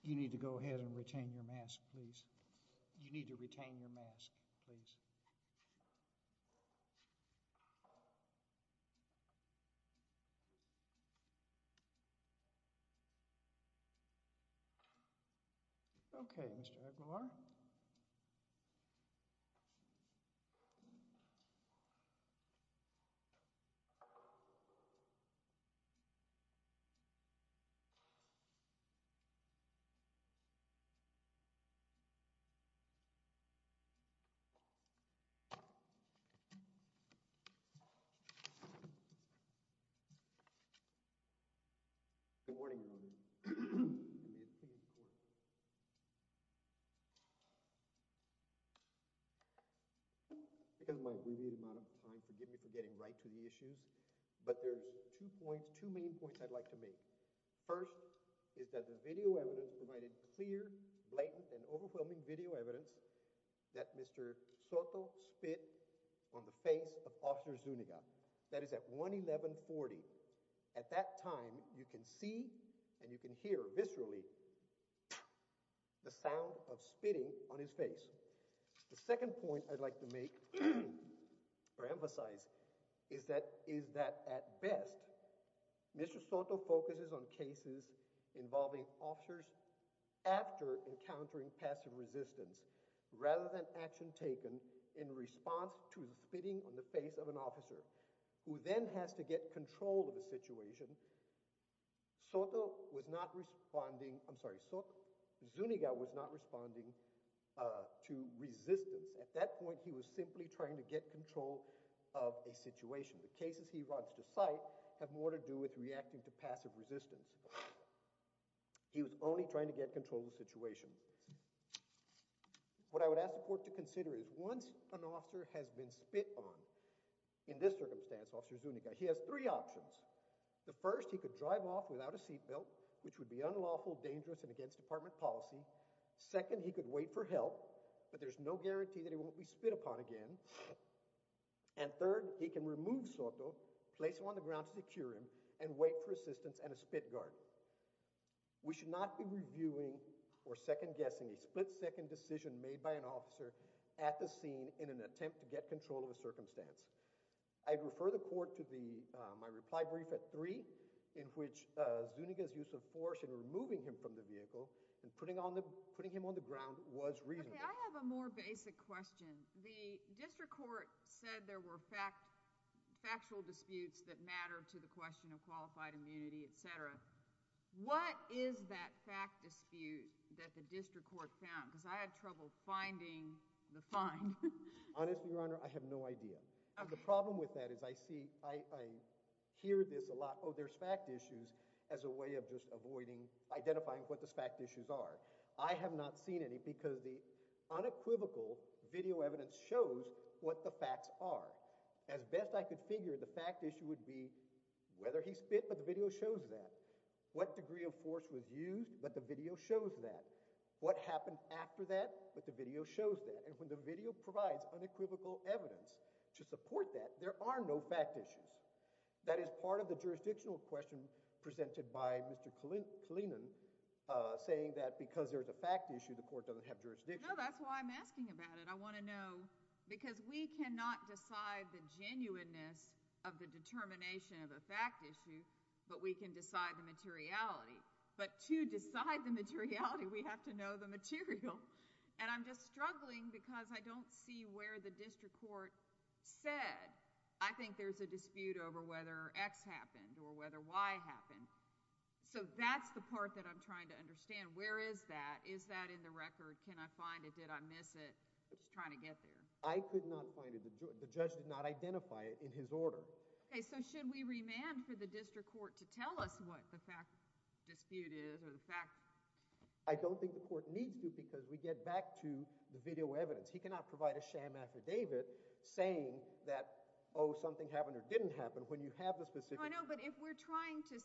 You need to go ahead and retain your mask, please. You need to retain your mask, please. Okay, Mr. Aguilar. Good morning, Your Honor. And may it please the Court. Because of my abbreviated amount of time, forgive me for getting right to the issues, but there's two main points I'd like to make. First is that the video evidence provided clear, blatant, and overwhelming video evidence that Mr. Soto spit on the face of Officer Zuniga. That is at 1:11:40. At that time, you can see and you can hear viscerally the sound of spitting on his face. The second point I'd like to make or emphasize is that at best, Mr. Soto focuses on cases involving officers after encountering passive resistance rather than action taken in response to the spitting on the face of an officer who then has to get control of the situation. Zuniga was not responding to resistance. At that point, he was simply trying to get control of a situation. The cases he wants to cite have more to do with reacting to passive resistance. He was only trying to get control of the situation. What I would ask the Court to consider is once an officer has been spit on, in this circumstance, Officer Zuniga, he has three options. The first, he could drive off without a seatbelt, which would be unlawful, dangerous, and against department policy. Second, he could wait for help, but there's no guarantee that he won't be spit upon again. And third, he can remove Soto, place him on the ground to secure him, and wait for assistance and a spit guard. We should not be reviewing or second-guessing a split-second decision made by an officer at the scene in an attempt to get control of a circumstance. I'd refer the Court to my reply brief at 3, in which Zuniga's use of force in removing him from the vehicle and putting him on the ground was reasonable. Okay, I have a more basic question. The district court said there were factual disputes that matter to the question of qualified immunity, etc. What is that fact dispute that the district court found? Because I had trouble finding the find. Honestly, Your Honor, I have no idea. Okay. And the problem with that is I hear this a lot. Oh, there's fact issues as a way of just identifying what the fact issues are. I have not seen any because the unequivocal video evidence shows what the facts are. As best I could figure, the fact issue would be whether he spit, but the video shows that. What degree of force was used, but the video shows that. What happened after that, but the video shows that. And when the video provides unequivocal evidence to support that, there are no fact issues. That is part of the jurisdictional question presented by Mr. Kalinin, saying that because there's a fact issue, the court doesn't have jurisdiction. No, that's why I'm asking about it. I want to know, because we cannot decide the genuineness of the determination of a fact issue, but we can decide the materiality. But to decide the materiality, we have to know the material. And I'm just struggling because I don't see where the district court said, I think there's a dispute over whether X happened or whether Y happened. So that's the part that I'm trying to understand. Where is that? Is that in the record? Can I find it? Did I miss it? I'm just trying to get there. I could not find it. The judge did not identify it in his order. Okay, so should we remand for the district court to tell us what the fact dispute is or the fact? I don't think the court needs to because we get back to the video evidence. He cannot provide a sham affidavit saying that, oh, something happened or didn't happen when you have the specific. No, I know, but if we're trying to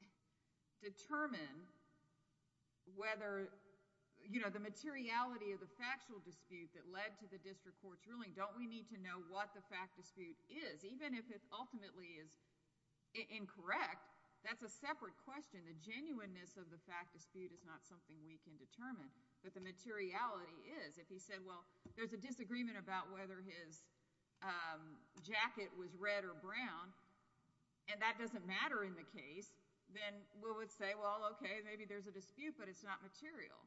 determine whether, the materiality of the factual dispute that led to the district court's ruling, don't we need to know what the fact dispute is? Even if it ultimately is incorrect, That's a separate question. The genuineness of the fact dispute is not something we can determine, but the materiality is. If he said, well, there's a disagreement about whether his jacket was red or brown, and that doesn't matter in the case, then we would say, well, okay, maybe there's a dispute, but it's not material.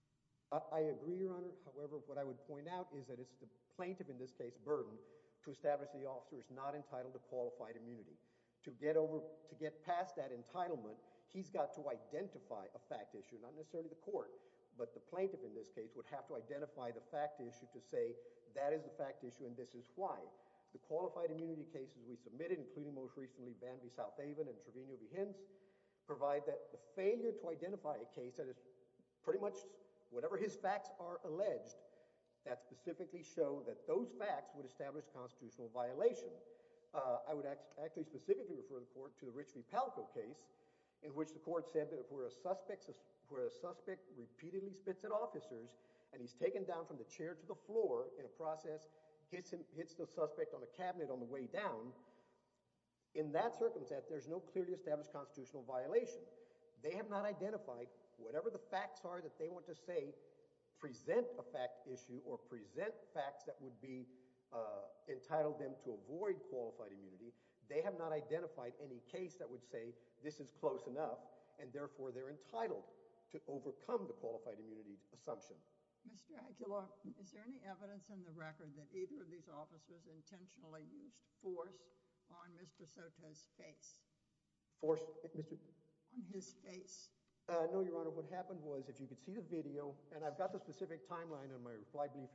I agree, Your Honor. However, what I would point out is that it's the plaintiff, in this case, burden, to establish the officer is not entitled to qualified immunity. To get past that entitlement, he's got to identify a fact issue, not necessarily the court, but the plaintiff, in this case, would have to identify the fact issue to say, that is the fact issue and this is why. The qualified immunity cases we submitted, including most recently Van v. South Haven and Trevino v. Hintz, provide that the failure to identify a case that is pretty much whatever his facts are alleged, that specifically show that those facts would establish constitutional violation. I would actually specifically refer the court to the Rich v. Palco case, in which the court said that where a suspect repeatedly spits at officers and he's taken down from the chair to the floor in a process, hits the suspect on a cabinet on the way down, in that circumstance, there's no clearly established constitutional violation. They have not identified whatever the facts are that they want to say present a fact issue or present facts that would be entitle them to avoid qualified immunity. They have not identified any case that would say this is close enough and therefore they're entitled to overcome the qualified immunity assumption. Mr. Aguilar, is there any evidence in the record that either of these officers intentionally used force on Mr. Soto's face? Force, Mr. On his face? No, Your Honor. What happened was, if you could see the video, and I've got the specific timeline on my reply brief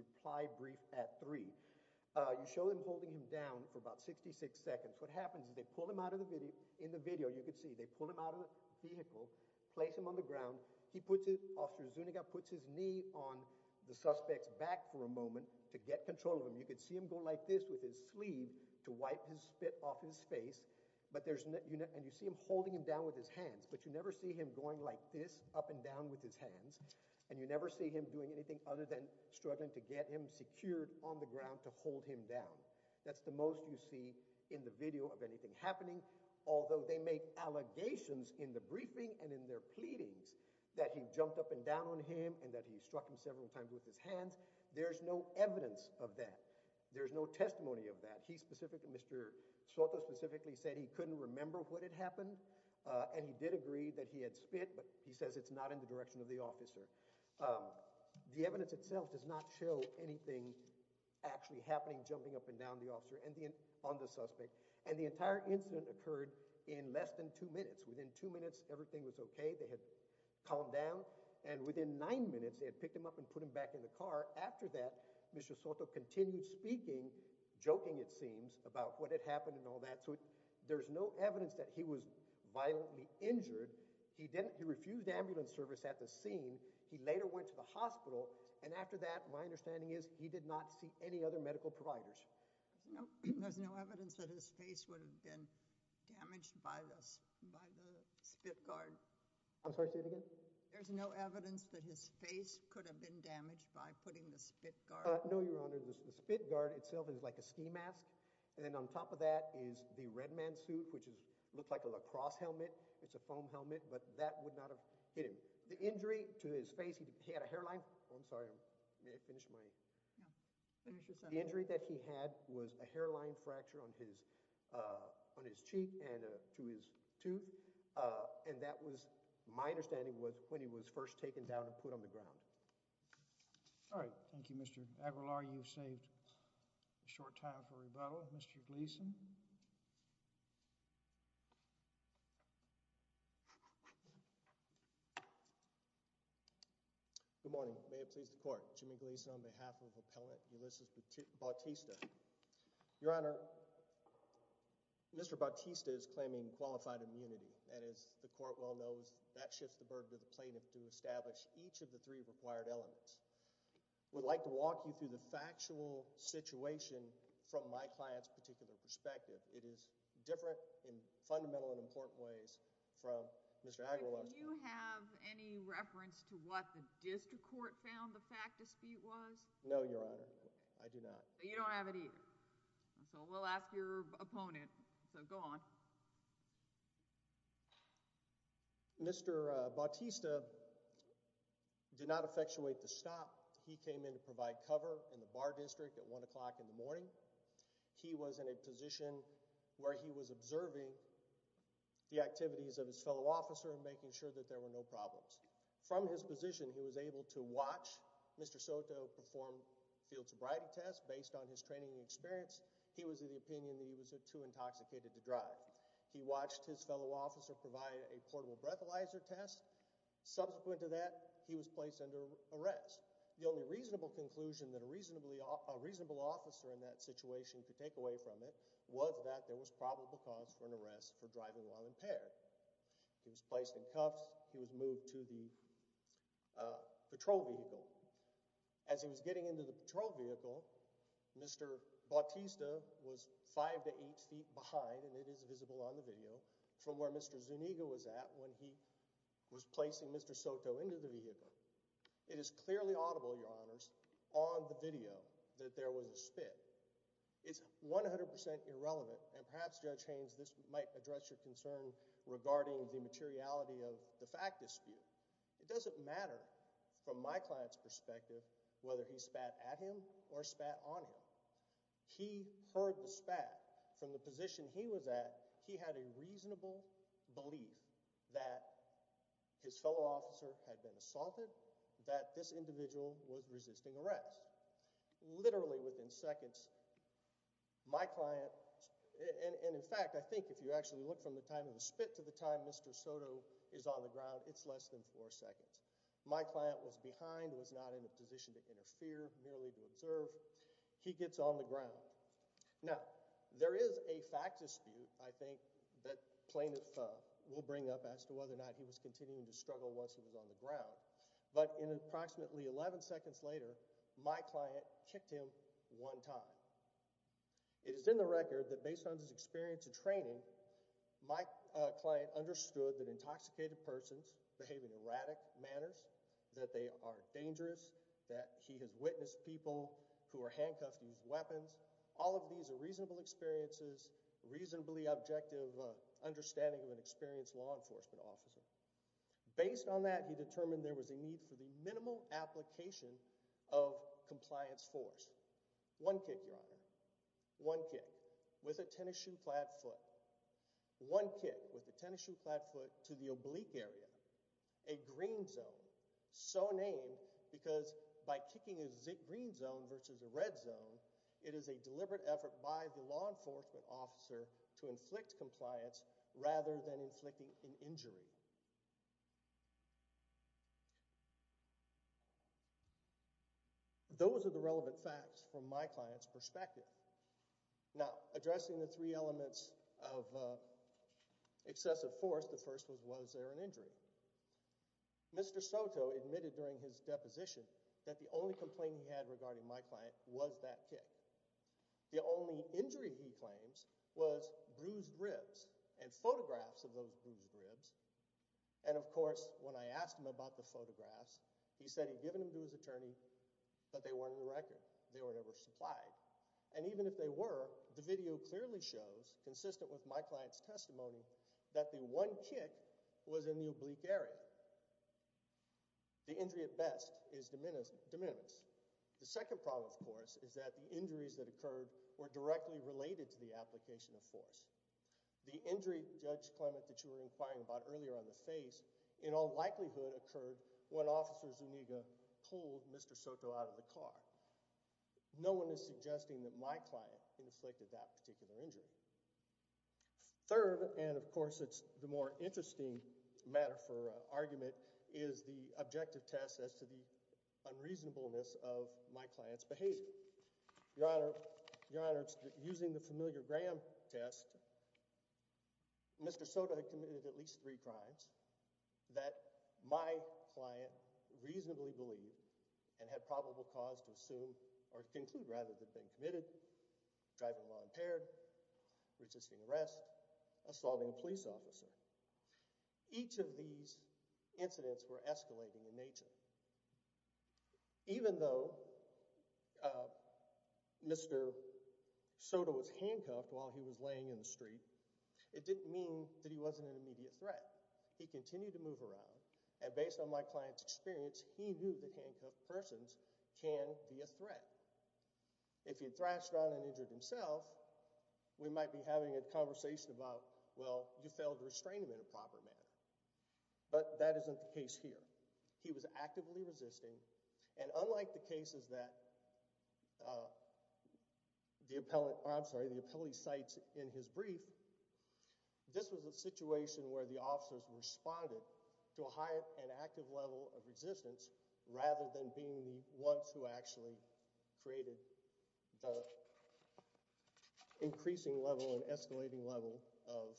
at 3. You show them holding him down for about 66 seconds. What happens is they pull him out of the video. In the video, you could see they pull him out of the vehicle, place him on the ground. Officer Zuniga puts his knee on the suspect's back for a moment to get control of him. You could see him go like this with his sleeve to wipe his spit off his face. But and you see him holding him down with his hands, but you never see him going like this, up and down with his hands. And you never see him doing anything other than struggling to get him secured on the ground to hold him down. That's the most you see in the video of anything happening, although they make allegations in the briefing and in their pleadings that he jumped up and down on him and that he struck him several times with his hands. There's no evidence of that. There's no testimony of that. Mr. Soto specifically said he couldn't remember what had happened, and he did agree that he had spit, but he says it's not in the direction of the officer. The evidence itself does not show anything actually happening, jumping up and down the officer and on the suspect. And the entire incident occurred in less than 2 minutes. Within 2 minutes, everything was okay. They had calmed down. And within 9 minutes, they had picked him up and put him back in the car. After that, Mr. Soto continued speaking, joking, it seems, about what had happened and all that. So there's no evidence that he was violently injured. He refused ambulance service at the scene. He later went to the hospital. And after that, my understanding is he did not see any other medical providers. There's no evidence that his face would have been damaged by the spit guard. I'm sorry, say it again? There's no evidence that his face could have been damaged by putting the spit guard? No, Your Honor. The spit guard itself is like a ski mask. And then on top of that is the Red Man suit, which looks like a lacrosse helmet. It's a foam helmet, but that would not have hit him. The injury to his face, he had a hairline. Oh, I'm sorry. May I finish my... Yeah. Finish your sentence. The injury that he had was a hairline fracture on his cheek and to his tooth. And that was... My understanding was when he was first taken down and put on the ground. All right. Thank you, Mr. Aguilar. You've saved a short time for rebuttal. Mr. Gleason. Good morning. May it please the Court. Jimmy Gleason on behalf of Appellant Ulysses Bautista. Your Honor, Mr. Bautista is claiming qualified immunity. And as the Court well knows, that shifts the burden to the plaintiff to establish each of the 3 required elements. I would like to walk you through the factual situation from my client's particular perspective. It is different in fundamental and important ways from Mr. Aguilar's. Do you have any reference to what the district court found the fact dispute was? No, Your Honor. I do not. So you don't have it either. So we'll ask your opponent. So go on. Mr. Bautista did not effectuate the stop. He came in to provide cover in the bar district at 1 o'clock in the morning. He was in a position where he was observing the activities of his fellow officer and making sure that there were no problems. From his position, he was able to watch Mr. Soto perform field sobriety tests based on his training and experience. He was of the opinion that he was too intoxicated to drive. He watched his fellow officer provide a portable breathalyzer test. Subsequent to that, he was placed under arrest. The only reasonable conclusion that a reasonable officer in that situation could take away from it was that there was probable cause for an arrest for driving while impaired. He was placed in cuffs. He was moved to the patrol vehicle. As he was getting into the patrol vehicle, Mr. Bautista was 5 to 8 feet behind, and it is visible on the video, from where Mr. Zuniga was at when he was placing Mr. Soto into the vehicle. It is clearly audible, Your Honors, on the video that there was a spit. It's 100% irrelevant, and perhaps, Judge Haynes, this might address your concern regarding the materiality of the fact dispute. It doesn't matter, from my client's perspective, whether he spat at him or spat on him. He heard the spat. From the position he was at, he had a reasonable belief that his fellow officer had been assaulted, that this individual was resisting arrest. Literally within seconds, my client, and in fact, I think if you actually look from the time of the spit to the time Mr. Soto is on the ground, it's less than 4 seconds. My client was behind, was not in a position to interfere, merely to observe. He gets on the ground. Now, there is a fact dispute, I think, that plaintiff will bring up as to whether or not he was continuing to struggle once he was on the ground. But in approximately 11 seconds later, my client kicked him 1 time. It is in the record that based on his experience and training, my client understood that intoxicated persons behave in erratic manners, that they are dangerous, that he has witnessed people who are handcuffed use weapons. All of these are reasonable experiences, reasonably objective understanding of an experienced law enforcement officer. Based on that, he determined there was a need for the minimal application of compliance force. 1 kick, Your Honor. 1 kick with a tennis shoe-clad foot. 1 kick with a tennis shoe-clad foot to the oblique area, a green zone, so named because by kicking a green zone versus a red zone, it is a deliberate effort by the law enforcement officer to inflict compliance rather than inflicting an injury. Those are the relevant facts from my client's perspective. Now, addressing the 3 elements of excessive force, the first was there an injury? Mr. Soto admitted during his deposition that the only complaint he had regarding my client was that kick. The only injury he claims was bruised ribs and photographs of those bruised ribs. And of course, when I asked him about the photographs, he said he'd given them to his attorney, but they weren't in the record. They were never supplied. And even if they were, the video clearly shows, consistent with my client's testimony, that the 1 kick was in the oblique area. The injury at best is de minimis. The second problem, of course, is that the injuries that occurred were directly related to the application of force. The injury, Judge Clement, that you were inquiring about earlier on the face, in all likelihood occurred when Officer Zuniga pulled Mr. Soto out of the car. No one is suggesting that my client inflicted that particular injury. Third, and of course it's the more interesting matter for argument, is the objective test as to the unreasonableness of my client's behavior. Your Honor, using the familiar Graham test, Mr. Soto had committed at least 3 crimes that my client reasonably believed and had probable cause to assume, or conclude rather, that had been committed: driving while impaired, resisting arrest, assaulting a police officer. Each of these incidents were escalating in nature. Even though Mr. Soto was handcuffed while he was laying in the street, it didn't mean that he wasn't an immediate threat. he continued to move around, and based on my client's experience, he knew that handcuffed persons can be a threat. If he thrashed around and injured himself, we might be having a conversation about, well, you failed to restrain him in a proper manner. But that isn't the case here. He was actively resisting, and unlike the cases that the appellee cites in his brief, this was a situation where the officers responded to a high and active level of resistance rather than being the ones who actually created the increasing level and escalating level of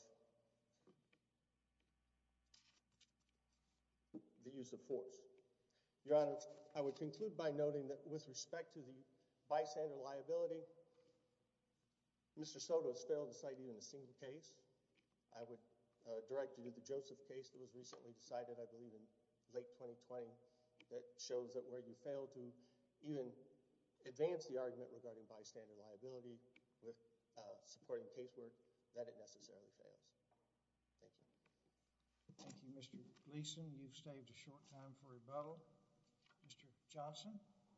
the use of force. Your Honor, I would conclude by noting that with respect to the bystander liability, Mr. Soto has failed to cite even a single case. I would direct you to the Joseph case that was recently decided, I believe, in late 2020, that shows that where you fail to even advance the argument regarding bystander liability with supporting casework, that it necessarily fails. Thank you. Thank you, Mr. Gleason. You've saved a short time for rebuttal. Mr. Johnson?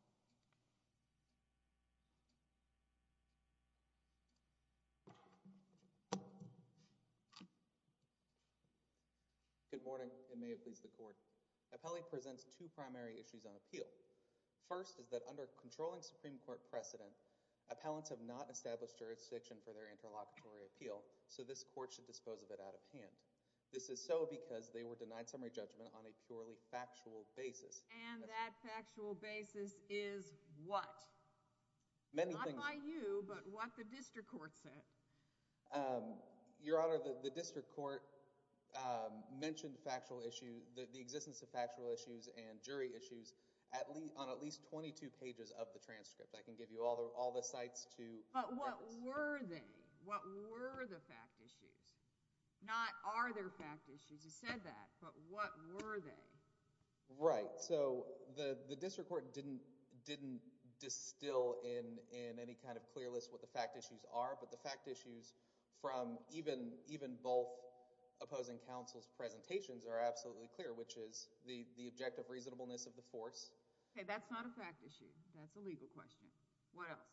Good morning, and may it please the Court. Appellee presents two primary issues on appeal. First is that under controlling Supreme Court precedent, appellants have not established jurisdiction for their interlocutory appeal, so this Court should dispose of it out of hand. This is so because they were denied summary judgment on a purely factual basis. And that factual basis is what? Many Not things. by you, but what the district court said. Your Honor, the district court mentioned factual issues, the existence of factual issues and jury issues on at least 22 pages of the transcript. I can give you all the cites to... But what were they? What were the fact issues? Not are there fact issues. You said that, but what were they? Right. So the district court didn't distill in any kind of clear list what the fact issues are, but the fact issues from even both opposing counsel's presentations are absolutely clear, which is the objective reasonableness of the force. Okay, that's not a fact issue. That's a legal question. What else?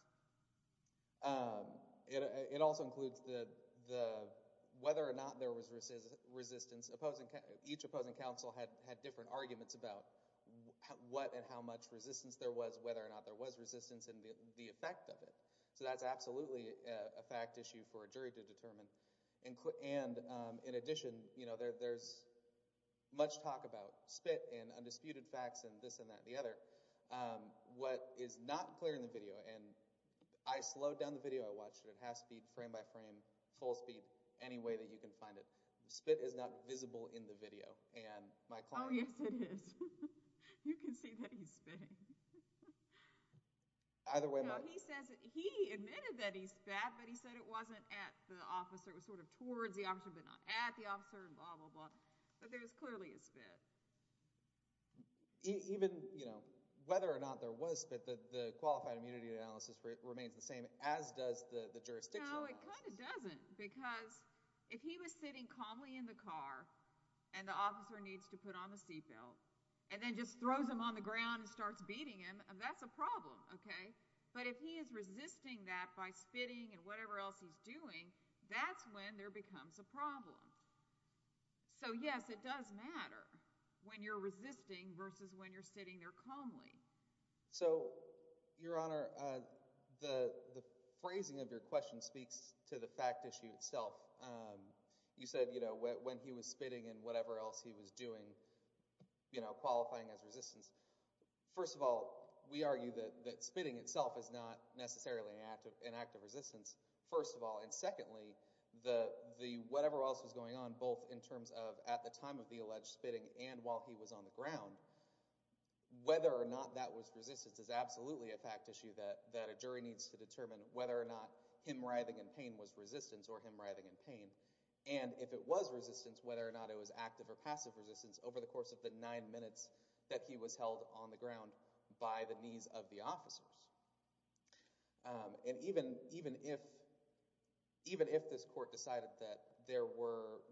It also includes the whether or not there was resistance. Each opposing counsel had different arguments about what and how much resistance there was, whether or not there was resistance, and the effect of it. So that's absolutely a fact issue for a jury to determine. And in addition, there's much talk about spit and undisputed facts and this and that and the other. What is not clear in the video, and I slowed down the video, I watched it at half speed, frame by frame, full speed, any way that you can find it. Spit is not visible in the video, and my client... Oh, yes, it is. You can see that he's spitting. Either way... No, he admitted that he spat, but he said it wasn't at the officer. It was sort of towards the officer, but not at the officer, and blah, blah, blah. But there was clearly a spit. Even, whether or not there was spit, the qualified immunity analysis remains the same, as does the jurisdictional analysis. No, it kind of doesn't, because if he was sitting calmly in the car and the officer needs to put on the seatbelt and then just throws him on the ground and starts beating him, that's a problem, okay? But if he is resisting that by spitting and whatever else he's doing, that's when there becomes a problem. So, yes, it does matter when you're resisting versus when you're sitting there calmly. So, Your Honor, the phrasing of your question speaks to the fact issue itself. You said, when he was spitting and whatever else he was doing, qualifying as resistance. First of all, we argue that spitting itself is not necessarily an act of resistance, first of all. And secondly, the whatever else was going on, both in terms of at the time of the alleged spitting and while he was on the ground, whether or not that was resistance is absolutely a fact issue that a jury needs to determine whether or not him writhing in pain was resistance or him writhing in pain. And if it was resistance, whether or not it was active or passive resistance over the course of the 9 minutes that he was held on the ground by the knees of the officers. And even if this court decided that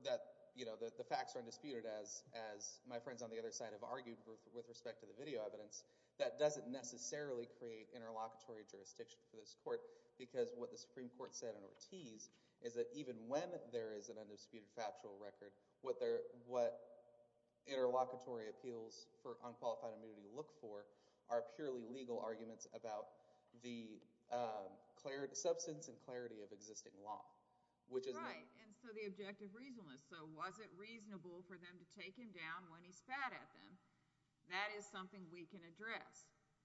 the facts are undisputed, as my friends on the other side have argued with respect to the video evidence. That doesn't necessarily create interlocutory jurisdiction for this court, because what the Supreme Court said in Ortiz is that even when there is an undisputed factual record, what interlocutory appeals for unqualified immunity look for are purely legal arguments about the substance and clarity of existing law, which is right. And so the objective reasonableness. So was it reasonable for them to take him down when he spat at them? That is something we can address.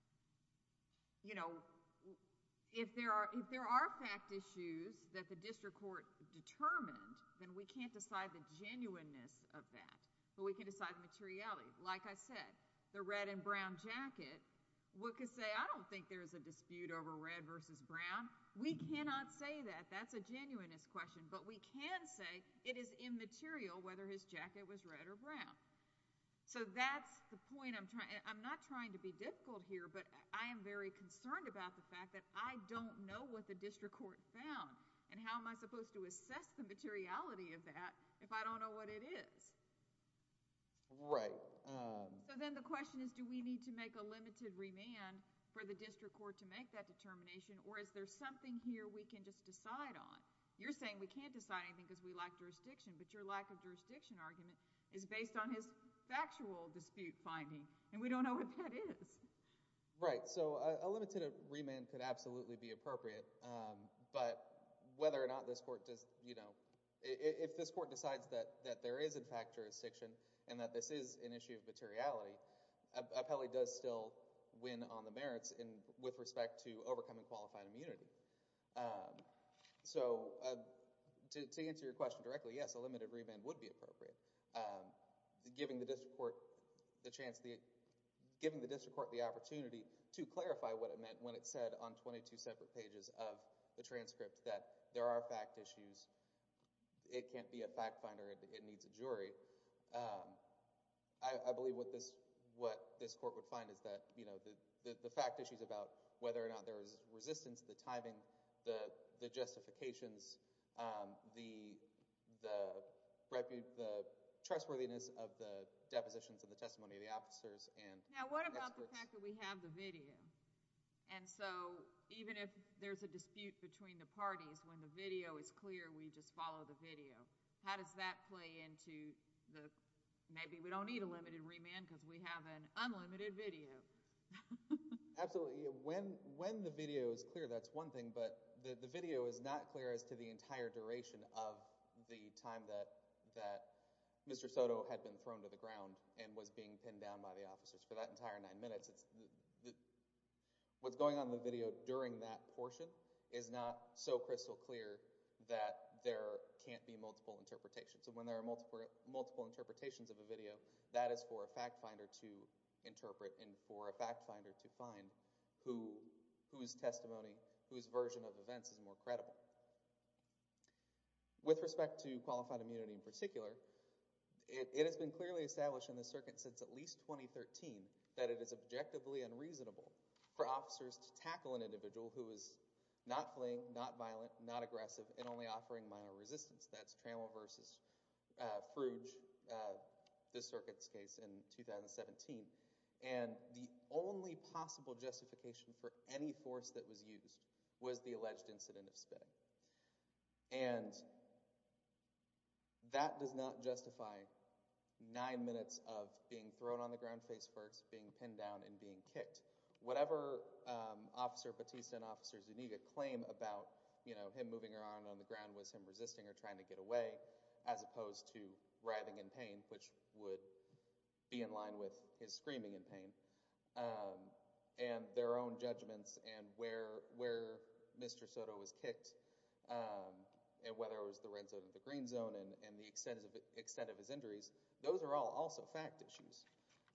If there are fact issues that the district court determined, then we can't decide the genuineness of that, but we can decide the materiality. Like I said, the red and brown jacket, we could say, I don't think there's a dispute over red versus brown. We cannot say that. That's a genuineness question. But we can say it is immaterial whether his jacket was red or brown. So that's the point I'm not trying to be difficult here, but I am very concerned about the fact that I don't know what the district court found. And how am I supposed to assess the materiality of that if I don't know what it is? right. So then the question is, do we need to make a limited remand for the district court to make that determination, or is there something here we can just decide on? You're saying we can't decide anything because we lack jurisdiction, but your lack of jurisdiction argument is based on his factual dispute finding, and we don't know what that is. Right. So a limited remand could absolutely be appropriate, but whether or not this court does, if this court decides that there is in fact jurisdiction and that this is an issue of materiality, appellee does still win on the merits with respect to overcoming qualified immunity. So to answer your question directly, yes, a limited remand would be appropriate. Giving the district court the opportunity to clarify what it meant when it said on 22 separate pages of the transcript that there are fact issues. It can't be a fact finder. It needs a jury. I believe what this court would find is that the fact issues about whether or not there is resistance, the timing, the justifications, the trustworthiness of the depositions and the testimony of the officers and Now, what about experts. the fact that we have the video? And so even if there's a dispute between the parties, when the video is clear, we just follow the video. How does that play into maybe we don't need a limited remand because we have an unlimited video? Absolutely. When the video is clear, that's one thing, but the video is not clear as to the entire duration of the time that Mr. Soto had been thrown to the ground and was being pinned down by the officers for that entire 9 minutes. What's going on in the video during that portion is not so crystal clear that there can't be multiple interpretations. And when there are multiple interpretations of a video, that is for a fact finder to interpret and for a fact finder to find whose testimony, whose version of events is more credible. With respect to qualified immunity in particular, it has been clearly established in the circuit since at least 2013 that it is objectively unreasonable for officers to tackle an individual who is not fleeing, not violent, not aggressive, and only offering minor resistance. That's Trammell versus Fruge, this circuit's case in 2017. And the only possible justification for any force that was used was the alleged incident of spitting. And that does not justify 9 minutes of being thrown on the ground face first, being pinned down, and being kicked. Whatever Officer Batista and Officer Zuniga claim about him moving around on the ground was him resisting or trying to get away, as opposed to writhing in pain, which would be in line with his screaming in pain, and their own judgments and where Mr. Soto was kicked, and whether it was the red zone or the green zone, and the extent of his injuries, those are all also fact issues.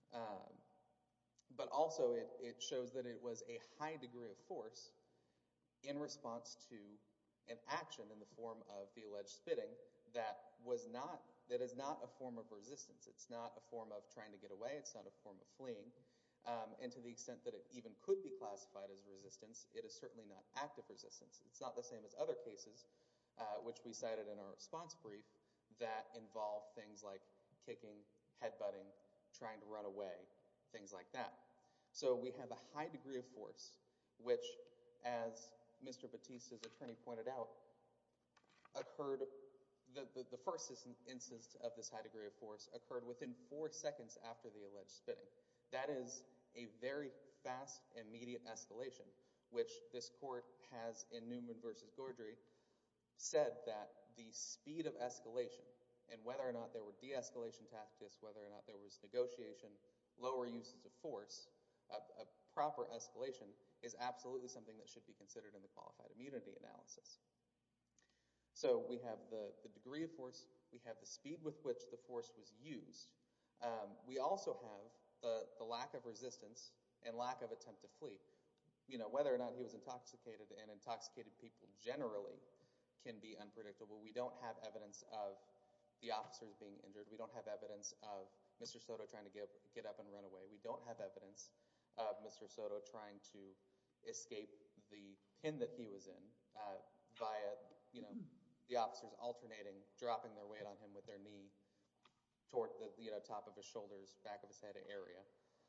But also it shows that it was a high degree of force in response to an action in the form of the alleged spitting that is not a form of resistance. It's not a form of trying to get away. It's not a form of fleeing. And to the extent that it even could be classified as resistance, it is certainly not active resistance. It's not the same as other cases, which we cited in our response brief, that involve things like kicking, headbutting, trying to run away, things like that. So we have a high degree of force, which, as Mr. Batista's attorney pointed out, occurred, the first instance of this high degree of force occurred within 4 seconds after the alleged spitting. That is a very fast, immediate escalation, which this court has in Newman v. Gaudry said that the speed of escalation and whether or not there were de-escalation tactics, whether or not there was negotiation, lower uses of force, a proper escalation is absolutely something that should be considered in the qualified immunity analysis. So we have the degree of force, we have the speed with which the force was used. We also have the lack of resistance and lack of attempt to flee. You know, whether or not he was intoxicated, and intoxicated people generally can be unpredictable. We don't have evidence of the officers being injured. We don't have evidence of Mr. Soto trying to get up and run away. We don't have evidence of Mr. Soto trying to escape the pin that he was in via, you know, the officers alternating, dropping their weight on him with their knee toward the top of his shoulders, back of his head area.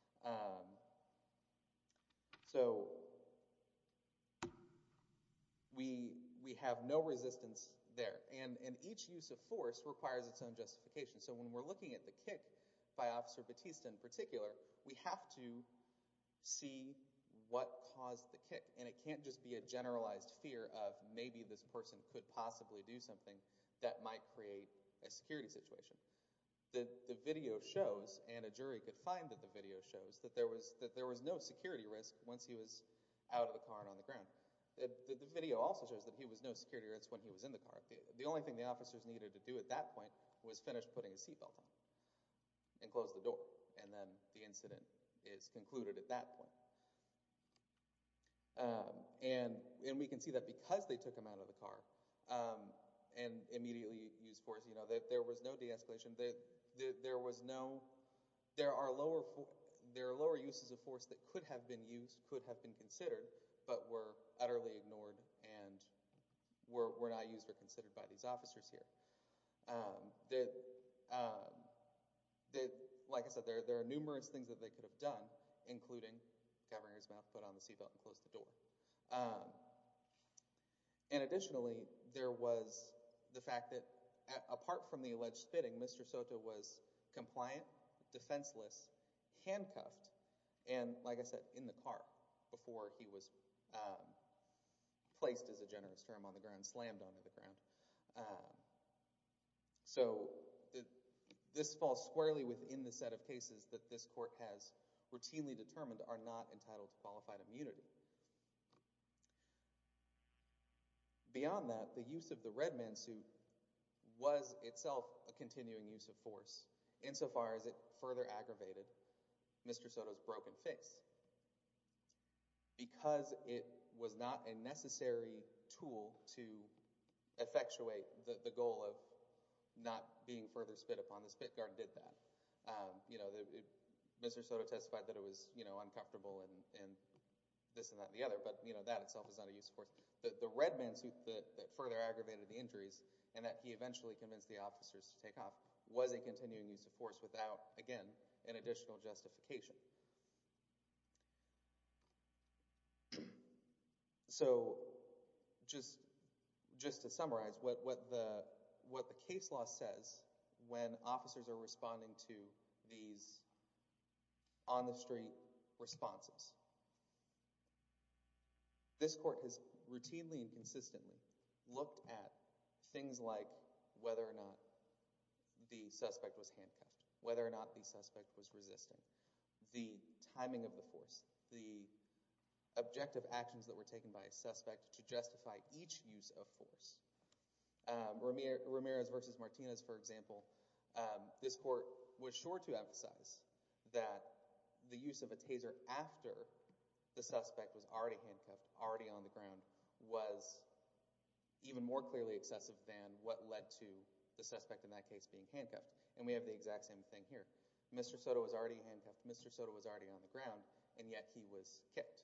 So we have no resistance there, and each use of force requires its own justification. So when we're looking at the kick by Officer Batista in particular, we have to see what caused the kick, and it can't just be a generalized fear of maybe this person could possibly do something that might create a security situation. The video shows, and a jury could find that the video shows, that there was no security risk once he was out of the car and on the ground. The video also shows that he was no security risk when he was in the car. The only thing the officers needed to do at that point was finish putting his seatbelt on and close the door, and then the incident is concluded at that point. And we can see that because they took him out of the car and immediately used force, you know, there was no de-escalation. There are lower uses of force that could have been used, could have been considered, but were utterly ignored and were not used or considered by these officers here. Like I said, there are numerous things that they could have done, including covering his mouth, put on the seatbelt, and close the door. And additionally, there was the fact that apart from the alleged spitting, Mr. Soto was compliant, defenseless, handcuffed, and, like I said, in the car before he was placed, as a generous term, on the ground, slammed onto the ground. So this falls squarely within the set of cases that this court has routinely determined are not entitled to qualified immunity. Beyond that, the use of the red man suit was itself a continuing use of force, insofar as it further aggravated Mr. Soto's broken face. Because it was not a necessary tool to effectuate the goal of not being further spit upon, the spit guard did that. Mr. Soto testified that it was, uncomfortable and this and that and the other, but, that itself is not a use of force. The red man suit that further aggravated the injuries and that he eventually convinced the officers to take off was a continuing use of force without, again, an additional justification. So, just to summarize, what the case law says when officers are responding to these on-the-street responses. This court has routinely and consistently looked at things like whether or not the suspect was handcuffed, whether or not the suspect was resisting, the timing of the force, the objective actions that were taken by a suspect to justify each use of force. Ramirez versus Martinez, for example, this court was sure to emphasize that the use of a taser after the suspect was already handcuffed, already on the ground, was even more clearly excessive than what led to the suspect in that case being handcuffed. And we have the exact same thing here. Mr. Soto was already handcuffed, Mr. Soto was already on the ground, and yet he was kicked.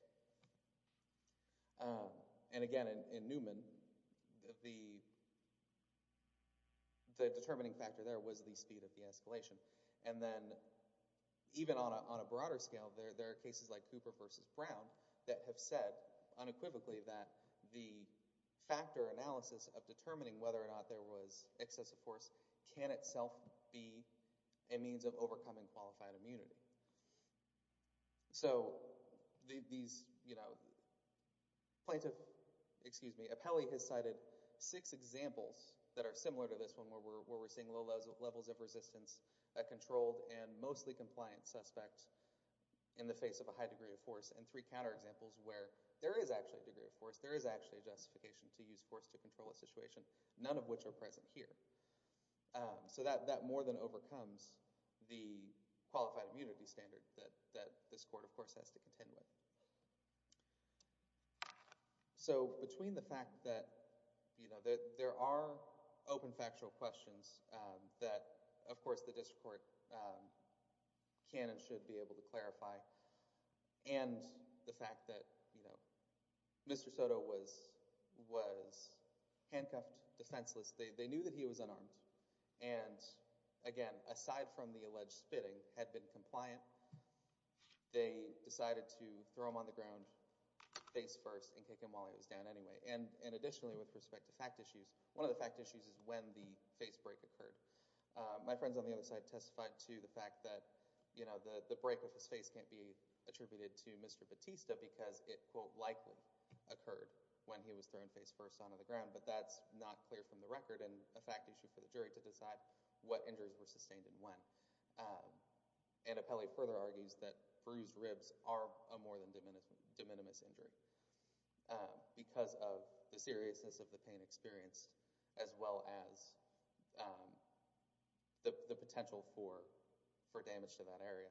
And again, in Newman, the determining factor there was the speed of the escalation. And then even on a broader scale, there are cases like Cooper versus Brown that have said unequivocally that the factor analysis of determining whether or not there was excessive force can itself be a means of overcoming qualified immunity. So these, appellee has cited 6 examples that are similar to this one where we're seeing low levels of resistance, a controlled and mostly compliant suspect in the face of a high degree of force, and 3 counterexamples where there is actually a degree of force, there is actually a justification to use force to control a situation, none of which are present here. So that more than overcomes the qualified immunity standard that this court, of course, has to contend with. So between the fact that there are open factual questions that, of course, the district court can and should be able to clarify, and the fact that Mr. Soto was handcuffed, defenseless. They knew that he was unarmed, and again, aside from the alleged spitting, had been compliant. They decided to throw him on the ground face first and kick him while he was down anyway. And additionally, with respect to fact issues, one of the fact issues is when the face break occurred. My friends on the other side testified to the fact that the break of his face can't be attributed to Mr. Batista because it, quote, likely occurred when he was thrown face first onto the ground, but that's not clear from the record and a fact issue for the jury to decide what injuries were sustained and when. And appellee further argues that bruised ribs are a more than de minimis injury because of the seriousness of the pain experienced as well as the potential for damage to that area.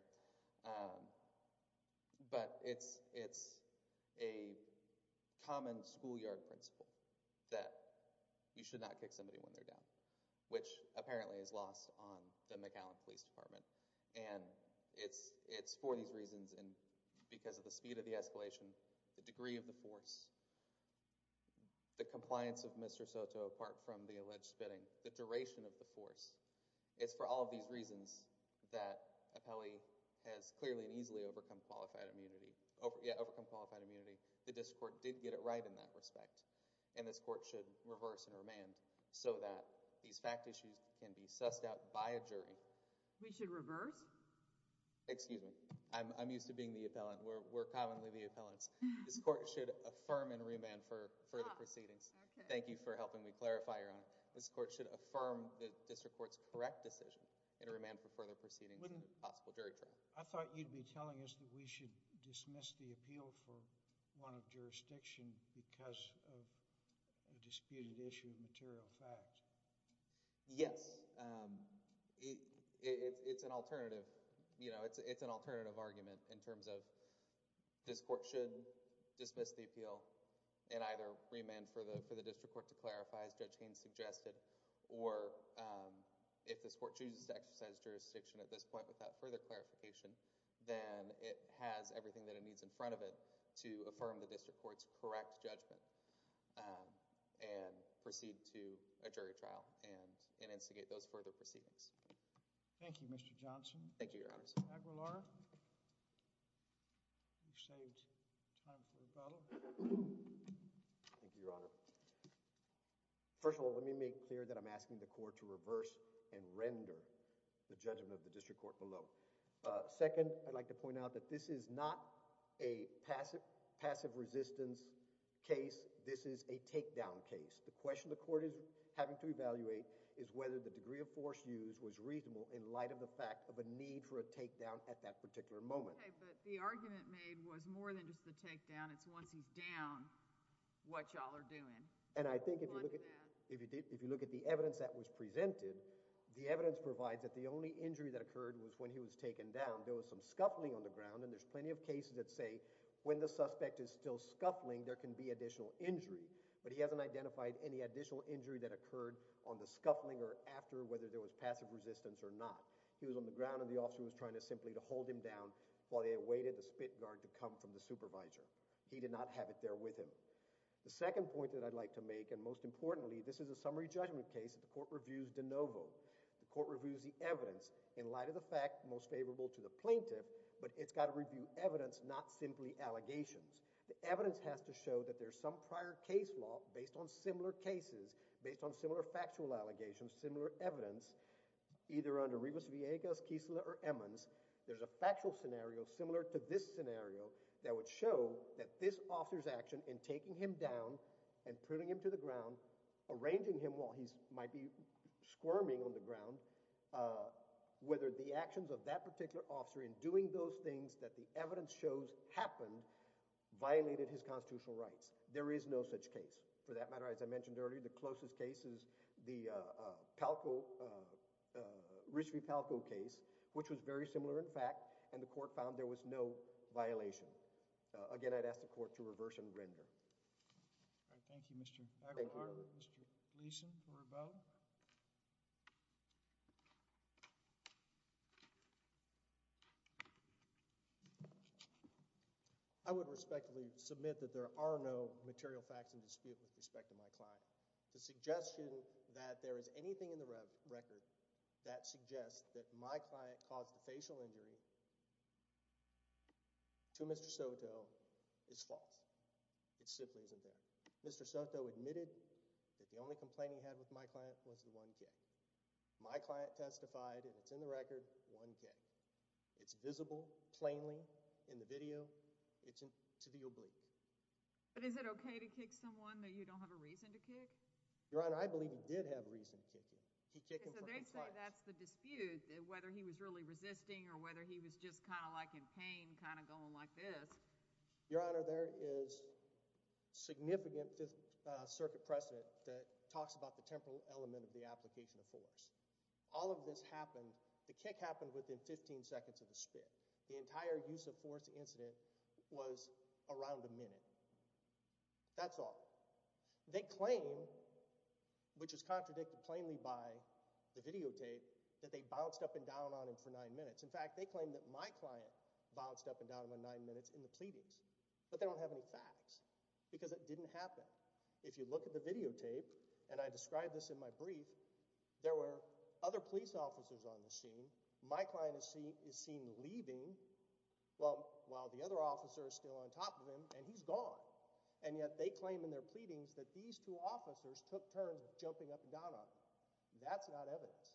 But it's a common schoolyard principle that you should not kick somebody when they're down, which apparently is lost on the McAllen Police Department. And it's for these reasons and because of the speed of the escalation, the degree of the force, the compliance of Mr. Soto apart from the alleged spitting, the duration of the force. It's for all of these reasons that appellee has clearly and easily overcome qualified immunity. The district court did get it right in that respect. And this court should reverse and remand so that these fact issues can be sussed out by a jury. We should reverse? Excuse me. I'm used to being the appellant. We're commonly the appellants. This court should affirm and remand for further proceedings. Okay. Thank you for helping me clarify, Your Honor. This court should affirm the district court's correct decision and remand for further proceedings and a possible jury trial. I thought you'd be telling us that we should dismiss the appeal for want of jurisdiction because of a disputed issue of material fact. Yes. It's an alternative. It's an alternative argument in terms of this court should dismiss the appeal and either remand for the district court to clarify, as Judge Haynes suggested, or if this court chooses to exercise jurisdiction at this point without further clarification, then it has everything that it needs in front of it to affirm the district court's correct judgment and proceed to a jury trial and instigate those further proceedings. Thank you, Mr. Johnson. Thank you, Your Honors. Aguilar, you've saved time for rebuttal. Thank you, Your Honor. First of all, let me make clear that I'm asking the court to reverse and render the judgment of the district court below. Second, I'd like to point out that this is not a passive resistance case. This is a takedown case. The question the court is having to evaluate is whether the degree of force used was reasonable in light of the fact of a need for a takedown at that particular moment. Okay, but the argument made was more than just the takedown. It's once he's down, what y'all are doing. And I think if you look at the evidence that was presented, the evidence provides that the only injury that occurred was when he was taken down. There was some scuffling on the ground, and there's plenty of cases that say when the suspect is still scuffling, there can be additional injury. But he hasn't identified any additional injury that occurred on the scuffling or after, whether there was passive resistance or not. He was on the ground, and the officer was trying to simply hold him down while they awaited the spit guard to come from the supervisor. He did not have it there with him. The second point that I'd like to make, and most importantly, this is a summary judgment case that the court reviews de novo. The court reviews the evidence in light of the fact most favorable to the plaintiff, but it's got to review evidence, not simply allegations. The evidence has to show that there's some prior case law based on similar cases, based on similar factual allegations, similar evidence, either under Rivas-Villegas, Kiesler, or Emmons. There's a factual scenario similar to this scenario that would show that this officer's action in taking him down and putting him to the ground, arranging him while he might be squirming on the ground, whether the actions of that particular officer in doing those things that the evidence shows happened violated his constitutional rights. There is no such case. For that matter, as I mentioned earlier, the closest case is the Rich v. Palco case, which was very similar in fact, and the court found there was no violation. Again, I'd ask the court to reverse and render. All right, thank you, Mr. Aguilar. Thank you. Mr. Gleason for rebuttal. I would respectfully submit that there are no material facts in dispute with respect to my client. The suggestion that there is anything in the record that suggests that my client caused the facial injury to Mr. Soto is false. It simply isn't there. Mr. Soto admitted that the only complaint he had with my client was the one kick. My client testified, and it's in the record, one kick. It's visible plainly in the video. It's to the oblique. But is it okay to kick someone that you don't have a reason to kick? Your Honor, I believe he did have reason to kick him. He kicked him for compliance. So they say that's the dispute, whether he was really resisting or whether he was just kind of like in pain, kind of going like this. Your Honor, there is significant Fifth Circuit precedent that talks about the temporal element of the application of force. All of this happened, the kick happened within 15 seconds of the spit. The entire use of force incident was around a minute. That's all. They claim, which is contradicted plainly by the videotape, that they bounced up and down on him for 9 minutes. In fact, they claim that my client bounced up and down on him 9 minutes in the pleadings. But they don't have any facts because it didn't happen. If you look at the videotape, and I described this in my brief, there were other police officers on the scene. My client is seen leaving while the other officer is still on top of him, and he's gone. And yet they claim in their pleadings that these two officers took turns jumping up and down on him. That's not evidence.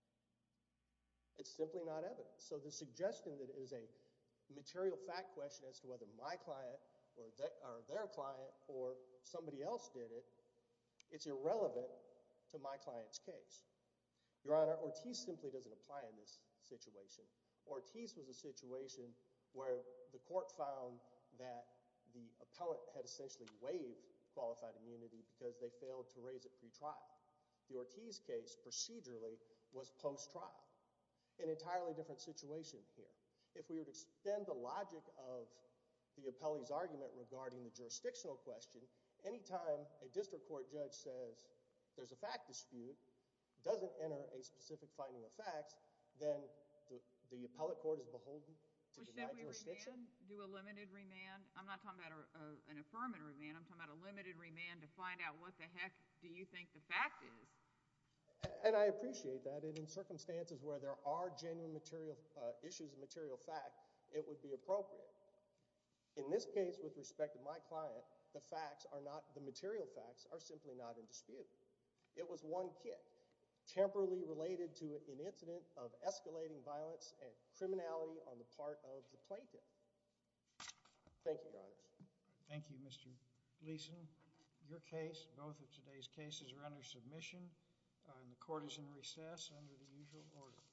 It's simply not evidence. So the suggestion that it is a material fact question as to whether my client or their client or somebody else did it, it's irrelevant to my client's case. Your Honor, Ortiz simply doesn't apply in this situation. Ortiz was a situation where the court found that the appellant had essentially waived qualified immunity because they failed to raise it pre-trial. The Ortiz case, procedurally, was post-trial. An entirely different situation here. If we were to extend the logic of the appellee's argument regarding the jurisdictional question, anytime a district court judge says there's a fact dispute, doesn't enter a specific finding of facts, then the appellate court is beholden to deny jurisdiction. Should we do a limited remand? I'm not talking about an affirmative remand. I'm talking about a limited remand to find out what the heck do you think the fact is. And I appreciate that. And in circumstances where there are genuine material issues of material fact, it would be appropriate. In this case, with respect to my client, the material facts are simply not in dispute. It was one kick, temporally related to an incident of escalating violence and criminality on the part of the plaintiff. Thank you, Your Honors. Thank you, Mr. Gleason. Your case, both of today's cases, are under submission, and the court is in recess under the usual order.